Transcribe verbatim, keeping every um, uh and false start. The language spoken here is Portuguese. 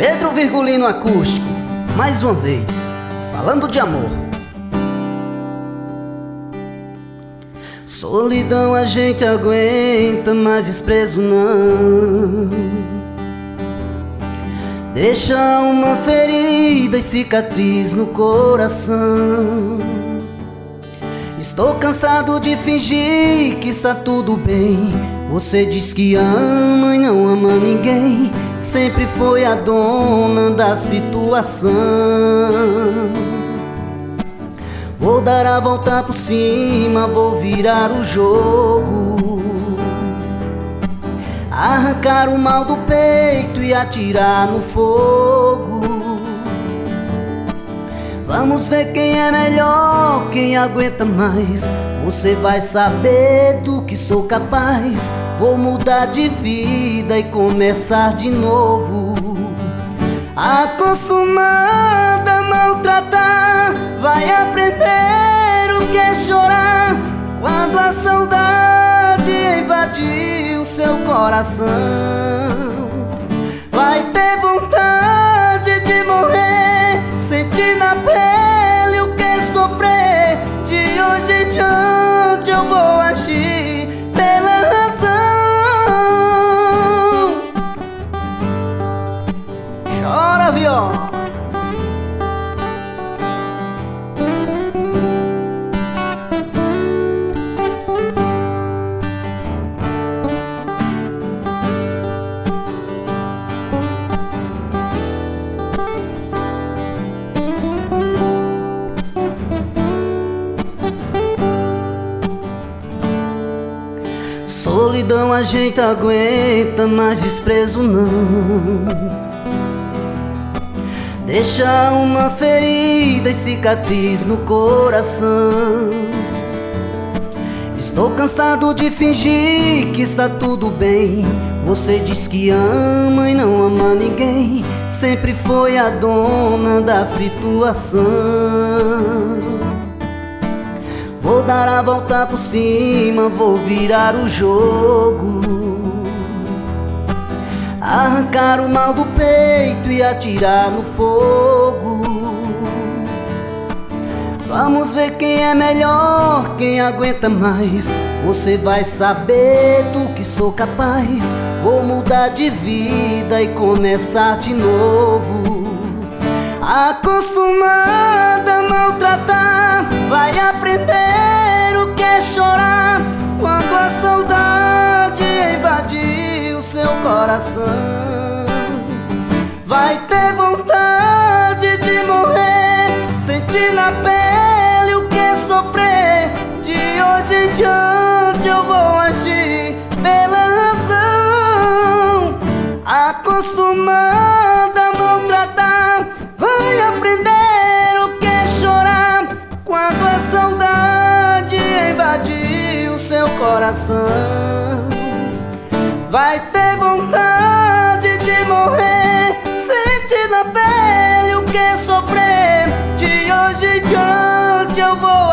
Pedro Virgulino Acústico, mais uma vez, falando de amor. Solidão a gente aguenta, mas desprezo não. Deixa uma ferida e cicatriz no coração. Estou cansado de fingir que está tudo bem. Você diz que ama e não ama ninguém. Sempre foi a dona da situação. Vou dar a volta por cima, vou virar o jogo, arrancar o mal do peito e atirar no fogo. Vamos ver quem é melhor, quem aguenta mais. Você vai saber do que sou capaz. Vou mudar de vida e começar de novo. Acostumada a maltratar, vai aprender o que é chorar quando a saudade invadir o seu coração. Vai ter vontade de morrer, sentir na pele o que é sofrer. De hoje em diante eu vou agir pela razão. Chora, viola. Solidão a gente aguenta, mas desprezo não. Deixa uma ferida e cicatriz no coração. Estou cansado de fingir que está tudo bem. Você diz que ama e não ama ninguém. Sempre foi a dona da situação. Vou dar a volta por cima, vou virar o jogo, arrancar o mal do peito e atirar no fogo. Vamos ver quem é melhor, quem aguenta mais. Você vai saber do que sou capaz. Vou mudar de vida e começar de novo. Acostumada a maltratar, vai aprender o que é chorar quando a saudade invadir o seu coração. Vai ter vontade de morrer, sentir na pele o que é sofrer. De hoje em diante eu vou agir pela razão. Acostumada a maltratar, vai aprender o que é chorar quando a saudade invadir o seu coração. Vai ter vontade de morrer, sentir na pele o que é sofrer. De hoje em diante eu vou